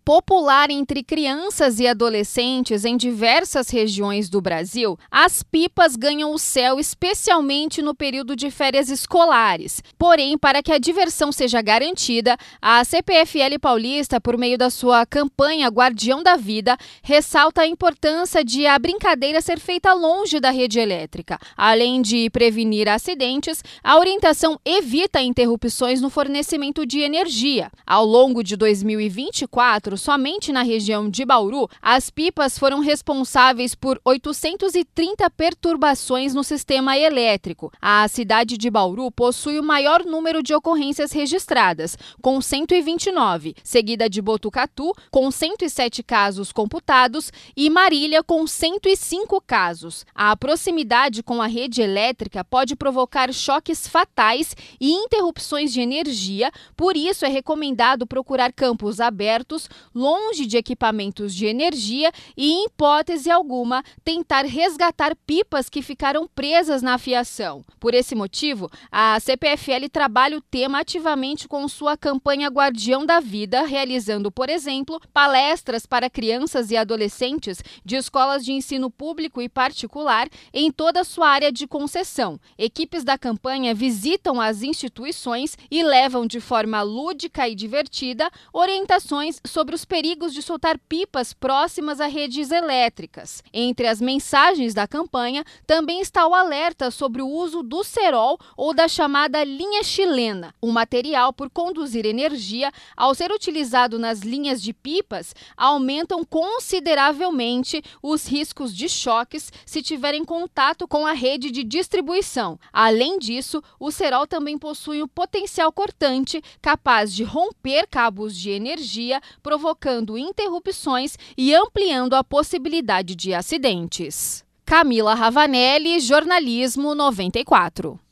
popular entre crianças e adolescentes em diversas regiões do Brasil, as pipas ganham o céu especialmente no período de férias escolares. Porém, para que a diversão seja garantida, a CPFL Paulista, por meio da sua campanha Guardião da Vida, ressalta a importância de a brincadeira ser feita longe da rede elétrica. Além de prevenir acidentes, a orientação evita interrupções no fornecimento de energia. Ao longo de 2024, somente na região de Bauru, as pipas foram responsáveis por 830 perturbações no sistema elétrico. A cidade de Bauru possui o maior número de ocorrências registradas, com 129, seguida de Botucatu, com 107 casos computados, e Marília, com 105 casos. A proximidade com a rede elétrica pode provocar choques fatais e interrupções de energia, por isso é recomendado procurar campos abertos, longe de equipamentos de energia e, em hipótese alguma, tentar resgatar pipas que ficaram presas na fiação. Por esse motivo, a CPFL trabalha o tema ativamente com sua campanha Guardião da Vida, realizando, por exemplo, palestras para crianças e adolescentes de escolas de ensino público e particular em toda a sua área de concessão. Equipes da campanha visitam as instituições e levam de forma lúdica e divertida orientações sobre os perigos de soltar pipas próximas a redes elétricas. Entre as mensagens da campanha também está o alerta sobre o uso do cerol ou da chamada linha chilena. O material, por conduzir energia, ao ser utilizado nas linhas de pipas, aumentam consideravelmente os riscos de choques se tiverem contato com a rede de distribuição. Além disso, o cerol também possui um potencial cortante capaz de romper cabos de energia, provocando interrupções e ampliando a possibilidade de acidentes. Camila Ravanelli, Jornalismo 94.